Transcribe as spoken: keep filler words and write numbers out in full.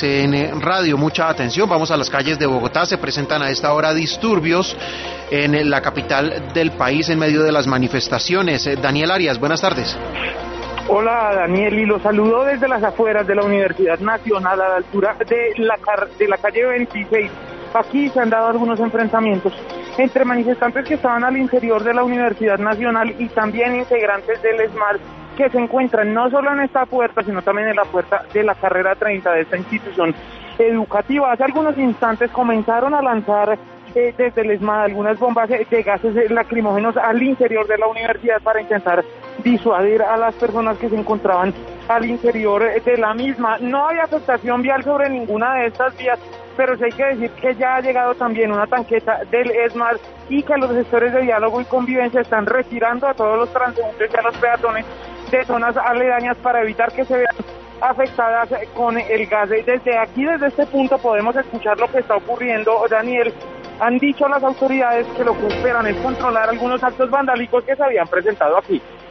En radio, mucha atención, vamos a las calles de Bogotá, se presentan a esta hora disturbios en la capital del país en medio de las manifestaciones. Daniel Arias, buenas tardes. Hola Daniel, y lo saludo desde las afueras de la Universidad Nacional a la altura de la, de la calle veintiséis. Aquí se han dado algunos enfrentamientos entre manifestantes que estaban al interior de la Universidad Nacional y también integrantes del ESMAD, que se encuentran no solo en esta puerta, sino también en la puerta de la carrera treinta de esta institución educativa. Hace algunos instantes comenzaron a lanzar eh, desde el ESMAD algunas bombas de gases lacrimógenos al interior de la universidad para intentar disuadir a las personas que se encontraban al interior de la misma. No hay afectación vial sobre ninguna de estas vías, pero sí hay que decir que ya ha llegado también una tanqueta del ESMAD y que los gestores de diálogo y convivencia están retirando a todos los transeúntes y a los peatones de zonas aledañas para evitar que se vean afectadas con el gas. Desde aquí, desde este punto, podemos escuchar lo que está ocurriendo. Daniel, han dicho las autoridades que lo que esperan es controlar algunos actos vandálicos que se habían presentado aquí.